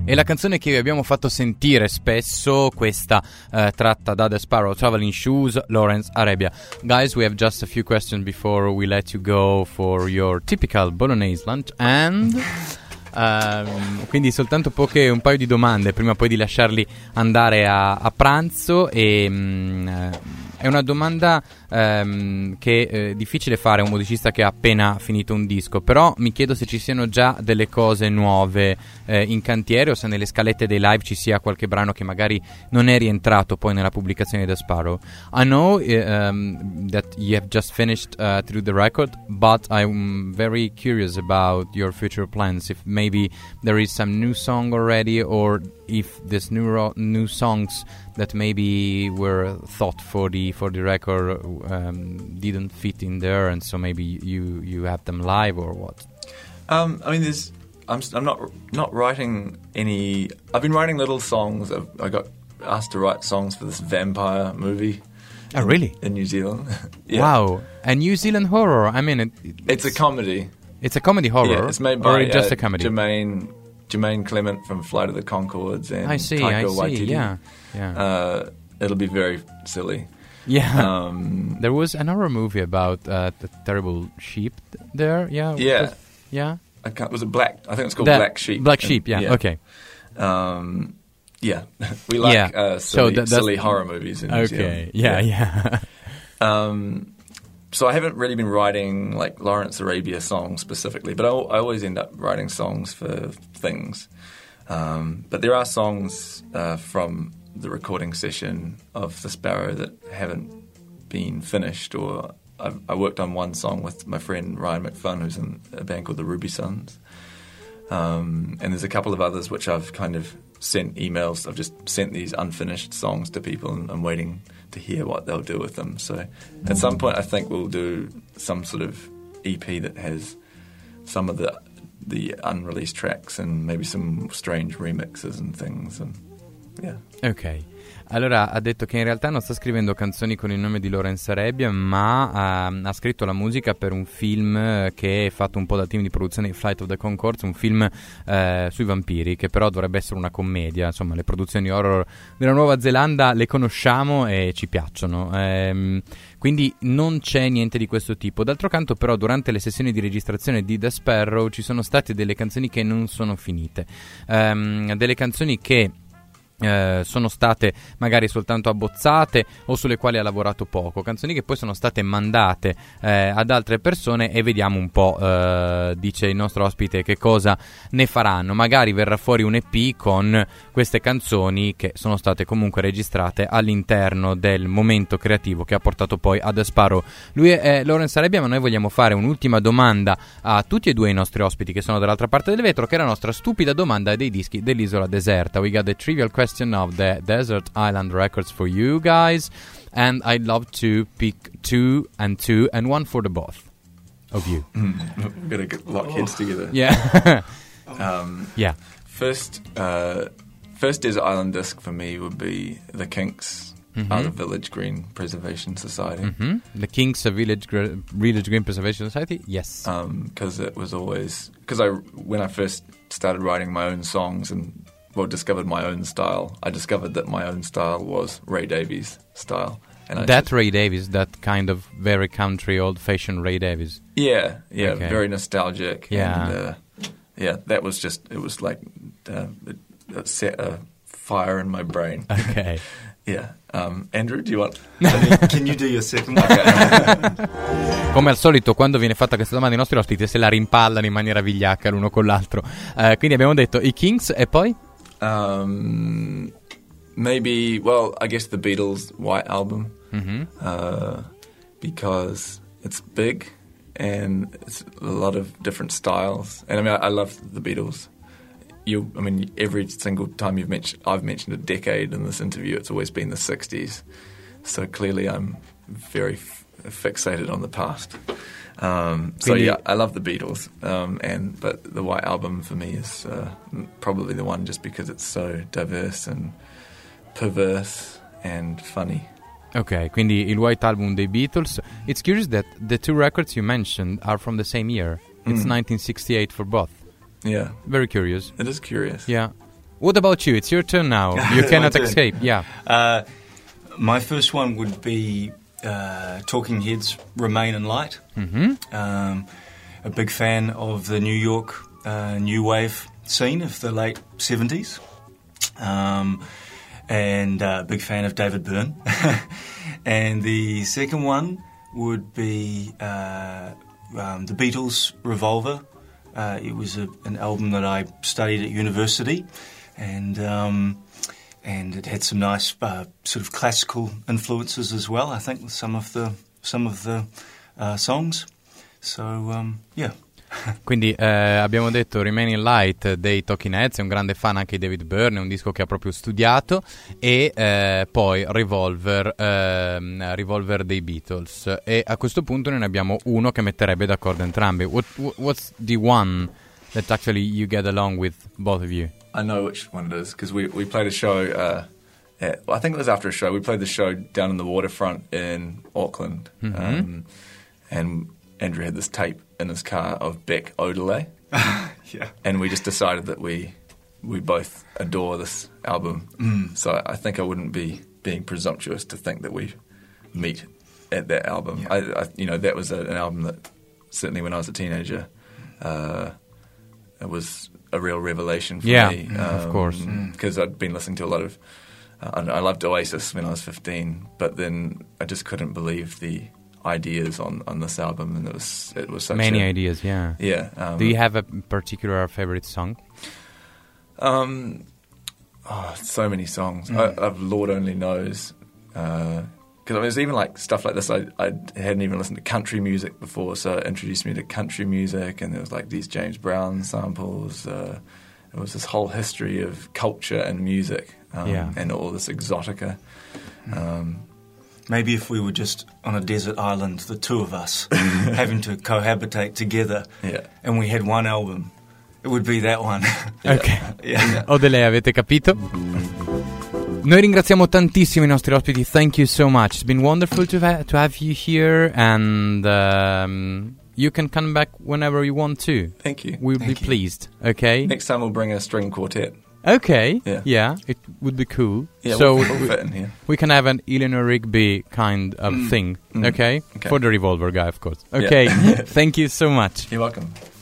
E la canzone che vi abbiamo fatto sentire spesso, questa tratta da The Sparrow, Traveling Shoes, Lawrence Arabia. Guys, we have just a few questions before we let you go for your typical Bolognese lunch, and quindi soltanto un paio di domande prima poi di lasciarli andare a pranzo. È una domanda che è difficile fare a un musicista che ha appena finito un disco, però mi chiedo se ci siano già delle cose nuove in cantiere, o se nelle scalette dei live ci sia qualche brano che magari non è rientrato poi nella pubblicazione di The Sparrow. I know that you have just finished through the record, but I'm very curious about your future plans, if maybe there is some new song already, or if this new songs that maybe were thought for the record didn't fit in there, and so maybe you have them live, or what? I mean, I'm not writing any. I've been writing little songs. I got asked to write songs for this vampire movie. Oh, really? In New Zealand. Yeah. Wow, a New Zealand horror. I mean, it's a comedy. It's a comedy horror. Yeah, it's made by just a comedy. Jermaine Clement from Flight of the Conchords and Taika Waititi. Yeah. It'll be very silly. Yeah. There was an horror movie about the terrible sheep there. Yeah. Yeah. Yeah. Was it Black? I think it's called Black Sheep. Black Sheep. Yeah. Okay. Yeah. We like silly horror movies in New Zealand. Yeah. So I haven't really been writing like Lawrence Arabia songs specifically, but I always end up writing songs for things. But there are songs from the recording session of The Sparrow that haven't been finished, or I worked on one song with my friend Ryan McFun, who's in a band called the Ruby Sons. And there's a couple of others which I've kind of sent emails. I've just sent these unfinished songs to people, and I'm waiting to hear what they'll do with them. So at some point I think we'll do some sort of EP that has some of the unreleased tracks and maybe some strange remixes and things. And yeah. Ok. Allora ha detto che in realtà non sta scrivendo canzoni con il nome di Lawrence Arabia, ma ha scritto la musica per un film che è fatto un po' dal team di produzione di Flight of the Conchords, un film sui vampiri, che però dovrebbe essere una commedia. Insomma, le produzioni horror della Nuova Zelanda le conosciamo e ci piacciono, quindi non c'è niente di questo tipo. D'altro canto però durante le sessioni di registrazione di The Sparrow ci sono state delle canzoni che non sono finite, delle canzoni che sono state magari soltanto abbozzate o sulle quali ha lavorato poco, canzoni che poi sono state mandate ad altre persone, e vediamo un po', dice il nostro ospite, che cosa ne faranno. Magari verrà fuori un EP con queste canzoni che sono state comunque registrate all'interno del momento creativo che ha portato poi a The Sparrow. Lui è Lawrence Arabia, ma noi vogliamo fare un'ultima domanda a tutti e due i nostri ospiti che sono dall'altra parte del vetro, che è la nostra stupida domanda dei dischi dell'isola deserta. We got the trivial question of the Desert Island Records for you guys, and I'd love to pick two and one for the both of you. We're gonna lock heads together. Yeah. Yeah. First Desert Island disc for me would be the Kinks, out of Village Green Preservation Society. The Kinks of Village Green Preservation Society. Yes. Because it was always when I first started writing my own songs and discovered my own style, I discovered that my own style was Ray Davies' style. And Ray Davies, that kind of very country, old-fashioned Ray Davies. Yeah, okay. Very nostalgic. Yeah. And, that was just, it was like it set a fire in my brain. Okay. Yeah. Andrew, do you want... Can you do your second one? Come al solito, quando viene fatta questa domanda ai nostri ospiti, se la rimpallano in maniera vigliacca l'uno con l'altro. Quindi abbiamo detto i Kinks, e poi? Maybe, I guess the Beatles' White Album, because it's big and it's a lot of different styles. And I mean, I love the Beatles. Every single time I've mentioned a decade in this interview, it's always been the 60s. So clearly I'm very fixated on the past. I love the Beatles, but the White Album for me is probably the one, just because it's so diverse and perverse and funny. Ok, quindi il White Album dei Beatles. It's curious that the two records you mentioned are from the same year. It's 1968 for both. Yeah. Very curious. It is curious. Yeah. What about you? It's your turn now. You cannot escape. Yeah. My first one would be Talking Heads' Remain in Light. A big fan of the New York new wave scene of the late 70s. And a big fan of David Byrne. And the second one would be the Beatles' Revolver. It was an album that I studied at university, and it had some nice sort of classical influences as well, I think, with some of the songs. So, yeah. Quindi abbiamo detto Remaining Light dei Talking Heads, è un grande fan anche di David Byrne, è un disco che ha proprio studiato, e poi Revolver dei Beatles, e a questo punto ne abbiamo uno che metterebbe d'accordo entrambi. What's the one that actually you get along with, both of you? I know which one it is, because we played a show, I think it was after a show, we played the show down in the waterfront in Auckland, and Andrew had this tape in his car of Beck Odelay. Yeah. And we just decided that we both adore this album. So I think I wouldn't be being presumptuous to think that we meet at that album. Yeah. I that was an album that certainly when I was a teenager, it was a real revelation for me. Of course. Because I'd been listening to a lot of... I loved Oasis when I was 15, but then I just couldn't believe the ideas on this album, and it was such many ideas. Yeah. Do you have a particular favorite song? So many songs. Lord only knows, because it was even like stuff like this. I hadn't even listened to country music before, so it introduced me to country music, and there was like these James Brown samples. It was this whole history of culture and music, and all this exotica. Maybe if we were just on a desert island, the two of us, having to cohabitate together, and we had one album, it would be that one. Ok. Odelay, avete capito? Noi ringraziamo tantissimo i nostri ospiti. Thank you so much. It's been wonderful to have you here, and you can come back whenever you want to. Thank you. We'll be pleased. Okay. Next time we'll bring a string quartet. Okay. Yeah, it would be cool. Yeah, so we'll fit in here. We can have an Eleanor Rigby kind of thing. Okay? For the Revolver guy, of course. Okay. Thank you so much. You're welcome.